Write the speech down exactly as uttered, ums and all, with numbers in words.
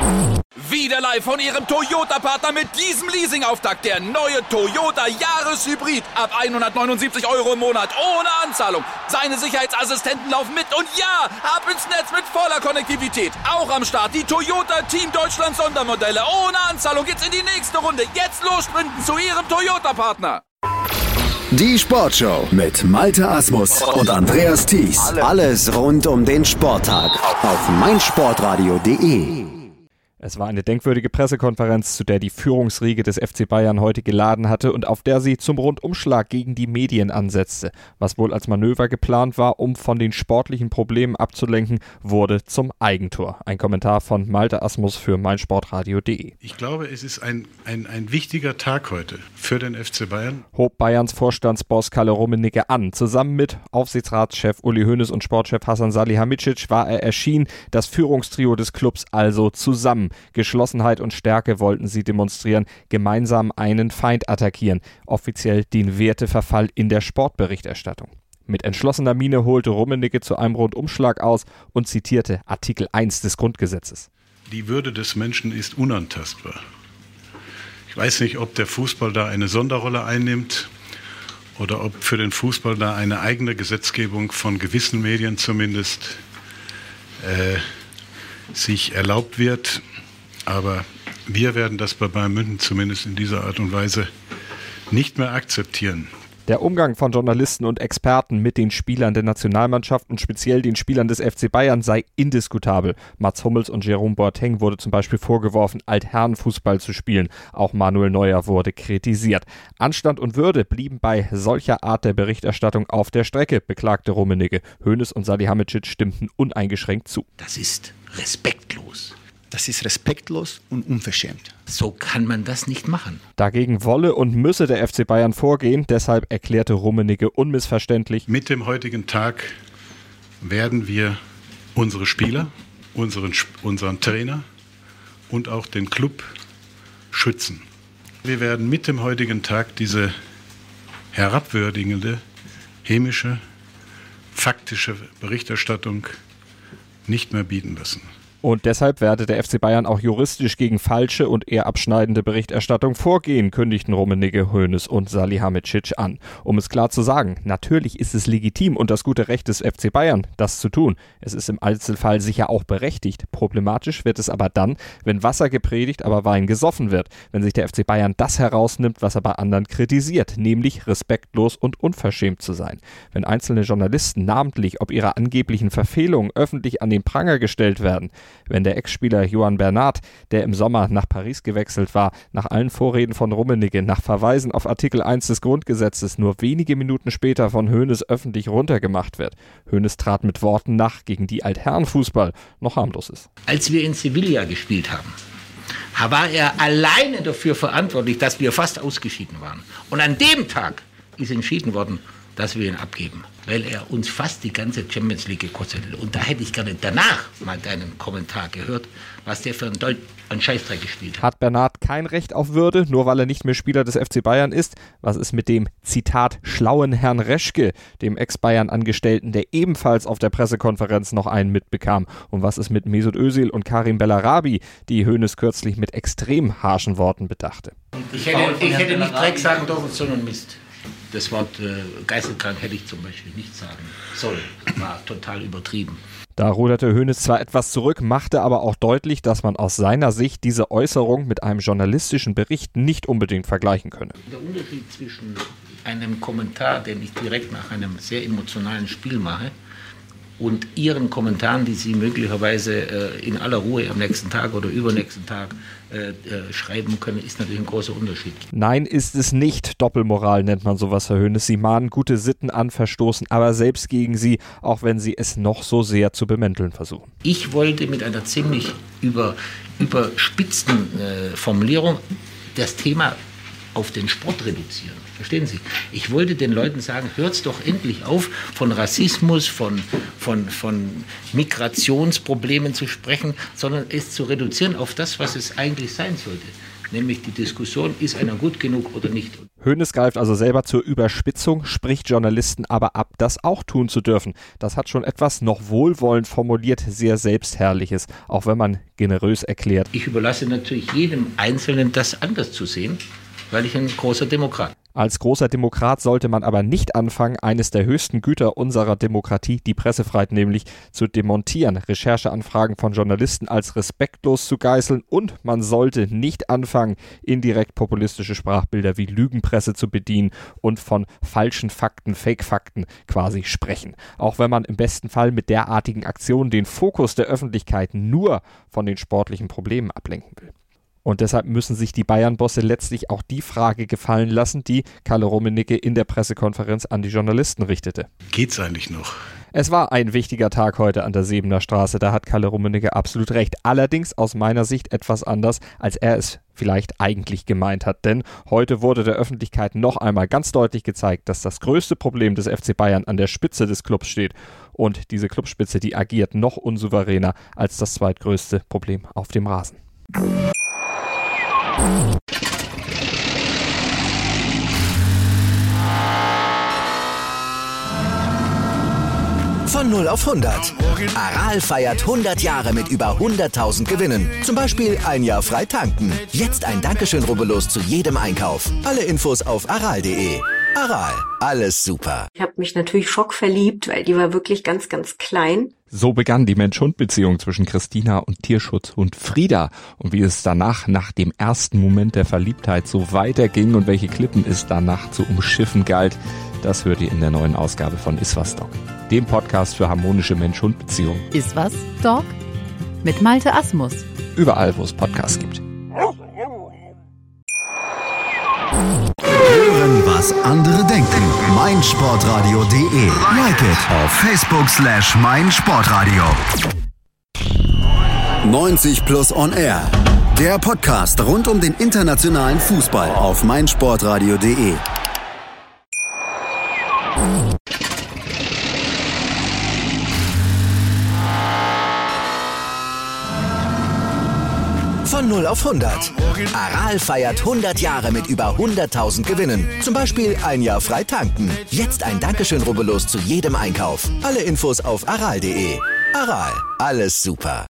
Wieder live von Ihrem Toyota-Partner mit diesem Leasing-Auftakt. Der neue Toyota Jahreshybrid. Ab hundertneunundsiebzig Euro im Monat. Ohne Anzahlung. Seine Sicherheitsassistenten laufen mit. Und ja, ab ins Netz mit voller Konnektivität. Auch am Start die Toyota Team Deutschland Sondermodelle. Ohne Anzahlung geht's in die nächste Runde. Jetzt los sprinten zu Ihrem Toyota-Partner. Die Sportshow mit Malte Asmus und Andreas Thies. Alles rund um den Sporttag auf meinsportradio punkt de. Es war eine denkwürdige Pressekonferenz, zu der die Führungsriege des F C Bayern heute geladen hatte und auf der sie zum Rundumschlag gegen die Medien ansetzte. Was wohl als Manöver geplant war, um von den sportlichen Problemen abzulenken, wurde zum Eigentor. Ein Kommentar von Malte Asmus für meinsportradio punkt de. Ich glaube, es ist ein, ein, ein wichtiger Tag heute für den F C Bayern. Hob Bayerns Vorstandsboss Kalle Rummenigge an. Zusammen mit Aufsichtsratschef Uli Hoeneß und Sportchef Hasan Salihamidzic war er erschienen. Das Führungstrio des Clubs also zusammen. Geschlossenheit und Stärke wollten sie demonstrieren, gemeinsam einen Feind attackieren, offiziell den Werteverfall in der Sportberichterstattung. Mit entschlossener Miene holte Rummenigge zu einem Rundumschlag aus und zitierte Artikel eins des Grundgesetzes. Die Würde des Menschen ist unantastbar. Ich weiß nicht, ob der Fußball da eine Sonderrolle einnimmt oder ob für den Fußball da eine eigene Gesetzgebung von gewissen Medien zumindest äh, sich erlaubt wird. Aber wir werden das bei Bayern München zumindest in dieser Art und Weise nicht mehr akzeptieren. Der Umgang von Journalisten und Experten mit den Spielern der Nationalmannschaft und speziell den Spielern des F C Bayern sei indiskutabel. Mats Hummels und Jerome Boateng wurde zum Beispiel vorgeworfen, Altherrenfußball zu spielen. Auch Manuel Neuer wurde kritisiert. Anstand und Würde blieben bei solcher Art der Berichterstattung auf der Strecke, beklagte Rummenigge. Hoeneß und Salihamidzic stimmten uneingeschränkt zu. Das ist respektlos. Das ist respektlos und unverschämt. So kann man das nicht machen. Dagegen wolle und müsse der F C Bayern vorgehen, deshalb erklärte Rummenigge unmissverständlich: Mit dem heutigen Tag werden wir unsere Spieler, unseren, unseren Trainer und auch den Club schützen. Wir werden mit dem heutigen Tag diese herabwürdigende, hämische, faktische Berichterstattung nicht mehr bieten lassen. Und deshalb werde der F C Bayern auch juristisch gegen falsche und eher abschneidende Berichterstattung vorgehen, kündigten Rummenigge, Hoeneß und Salihamidzic an. Um es klar zu sagen, natürlich ist es legitim und das gute Recht des F C Bayern, das zu tun. Es ist im Einzelfall sicher auch berechtigt. Problematisch wird es aber dann, wenn Wasser gepredigt, aber Wein gesoffen wird. Wenn sich der F C Bayern das herausnimmt, was er bei anderen kritisiert, nämlich respektlos und unverschämt zu sein. Wenn einzelne Journalisten namentlich ob ihre angeblichen Verfehlungen öffentlich an den Pranger gestellt werden, wenn der Ex-Spieler Johan Bernat, der im Sommer nach Paris gewechselt war, nach allen Vorreden von Rummenigge, nach Verweisen auf Artikel eins des Grundgesetzes nur wenige Minuten später von Hoeneß öffentlich runtergemacht wird. Hoeneß trat mit Worten nach, gegen die Altherrenfußball noch harmlos ist. Als wir in Sevilla gespielt haben, war er alleine dafür verantwortlich, dass wir fast ausgeschieden waren. Und an dem Tag ist entschieden worden, dass wir ihn abgeben, weil er uns fast die ganze Champions League gekostet hat. Und da hätte ich gerne danach mal deinen Kommentar gehört, was der für einen, Deut- einen Scheißdreck gespielt hat. Hat Bernat kein Recht auf Würde, nur weil er nicht mehr Spieler des F C Bayern ist? Was ist mit dem, Zitat, schlauen Herrn Reschke, dem Ex-Bayern-Angestellten, der ebenfalls auf der Pressekonferenz noch einen mitbekam? Und was ist mit Mesut Özil und Karim Bellarabi, die Hoeneß kürzlich mit extrem harschen Worten bedachte? Ich hätte, ich hätte nicht Dreck sagen dürfen, sondern Mist. Das Wort äh, geisteskrank hätte ich zum Beispiel nicht sagen sollen. War total übertrieben. Da ruderte Hoeneß zwar etwas zurück, machte aber auch deutlich, dass man aus seiner Sicht diese Äußerung mit einem journalistischen Bericht nicht unbedingt vergleichen könne. Der Unterschied zwischen einem Kommentar, den ich direkt nach einem sehr emotionalen Spiel mache, und Ihren Kommentaren, die Sie möglicherweise äh, in aller Ruhe am nächsten Tag oder übernächsten Tag äh, äh, schreiben können, ist natürlich ein großer Unterschied. Nein, ist es nicht. Doppelmoral nennt man sowas, Herr Hoeneß. Sie mahnen gute Sitten an, verstoßen aber selbst gegen sie, auch wenn sie es noch so sehr zu bemänteln versuchen. Ich wollte mit einer ziemlich über, überspitzten äh, Formulierung das Thema auf den Sport reduzieren. Verstehen Sie? Ich wollte den Leuten sagen, hört's doch endlich auf, von Rassismus, von, von, von Migrationsproblemen zu sprechen, sondern es zu reduzieren auf das, was es eigentlich sein sollte. Nämlich die Diskussion, ist einer gut genug oder nicht. Hoeneß greift also selber zur Überspitzung, spricht Journalisten aber ab, das auch tun zu dürfen. Das hat schon etwas noch wohlwollend formuliert, sehr Selbstherrliches, auch wenn man generös erklärt. Ich überlasse natürlich jedem Einzelnen, das anders zu sehen, weil ich ein großer Demokrat bin. Als großer Demokrat sollte man aber nicht anfangen, eines der höchsten Güter unserer Demokratie, die Pressefreiheit nämlich, zu demontieren, Rechercheanfragen von Journalisten als respektlos zu geißeln und man sollte nicht anfangen, indirekt populistische Sprachbilder wie Lügenpresse zu bedienen und von falschen Fakten, Fake-Fakten quasi sprechen. Auch wenn man im besten Fall mit derartigen Aktionen den Fokus der Öffentlichkeit nur von den sportlichen Problemen ablenken will. Und deshalb müssen sich die Bayern-Bosse letztlich auch die Frage gefallen lassen, die Kalle Rummenigge in der Pressekonferenz an die Journalisten richtete. Geht's eigentlich noch? Es war ein wichtiger Tag heute an der Sebener Straße, da hat Kalle Rummenigge absolut recht. Allerdings aus meiner Sicht etwas anders, als er es vielleicht eigentlich gemeint hat. Denn heute wurde der Öffentlichkeit noch einmal ganz deutlich gezeigt, dass das größte Problem des F C Bayern an der Spitze des Clubs steht. Und diese Clubspitze, die agiert noch unsouveräner als das zweitgrößte Problem auf dem Rasen. Von null auf hundert. Aral feiert hundert Jahre mit über hunderttausend Gewinnen. Zum Beispiel ein Jahr frei tanken. Jetzt ein Dankeschön, rubbellos zu jedem Einkauf. Alle Infos auf aral punkt de. Aral, alles super. Ich habe mich natürlich schockverliebt, weil die war wirklich ganz, ganz klein. So begann die Mensch-Hund-Beziehung zwischen Christina und Tierschutzhund Frieda. Und wie es danach, nach dem ersten Moment der Verliebtheit, so weiterging und welche Klippen es danach zu umschiffen galt, das hört ihr in der neuen Ausgabe von Iswas Dog, dem Podcast für harmonische Mensch-Hund-Beziehungen. Iswas Dog mit Malte Asmus. Überall, wo es Podcasts gibt. Hören, was andere denken. meinsportradio punkt de. Like it auf Facebook slash meinsportradio. neunzig plus on air. Der Podcast rund um den internationalen Fußball auf meinsportradio punkt de. Von null auf hundert. Aral feiert hundert Jahre mit über hunderttausend Gewinnen. Zum Beispiel ein Jahr frei tanken. Jetzt ein Dankeschön, rubbellos zu jedem Einkauf. Alle Infos auf aral punkt de. Aral, alles super.